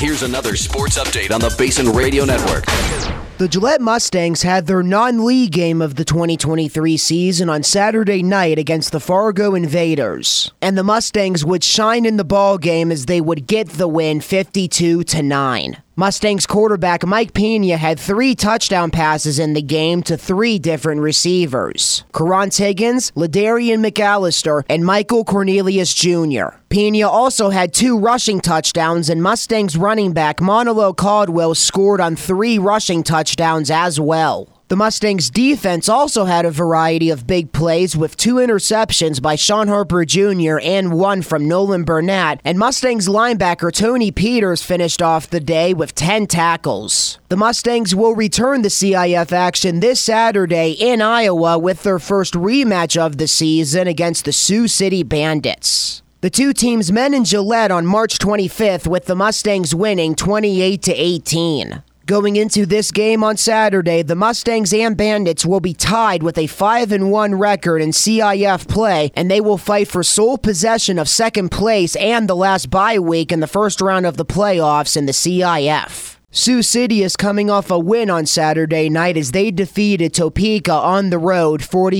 Here's another sports update on the Basin Radio Network. The Gillette Mustangs had their non-league game of the 2023 season on Saturday night against the Fargo Invaders. And the Mustangs would shine in the ball game as they would get the win 52-9. Mustangs quarterback Mike Pena had 3 touchdown passes in the game to 3 different receivers: Karant Higgins, Ladarian McAllister, and Michael Cornelius Jr. Pena also had 2 rushing touchdowns, and Mustangs running back Monolo Caldwell scored on 3 rushing touchdowns as well. The Mustangs defense also had a variety of big plays with 2 interceptions by Sean Harper Jr. and 1 from Nolan Burnett, and Mustangs linebacker Tony Peters finished off the day with 10 tackles. The Mustangs will return to CIF action this Saturday in Iowa with their first rematch of the season against the Sioux City Bandits. The two teams met in Gillette on March 25th with the Mustangs winning 28-18. Going into this game on Saturday, the Mustangs and Bandits will be tied with a 5-1 record in CIF play, and they will fight for sole possession of second place and the last bye week in the first round of the playoffs in the CIF. Sioux City is coming off a win on Saturday night as they defeated Topeka on the road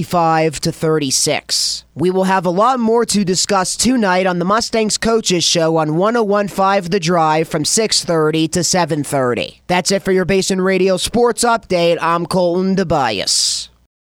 45-36. We will have a lot more to discuss tonight on the Mustangs Coaches Show on 101.5 The Drive from 6:30 to 7:30. That's it for your Basin Radio Sports Update. I'm Colton DeBias.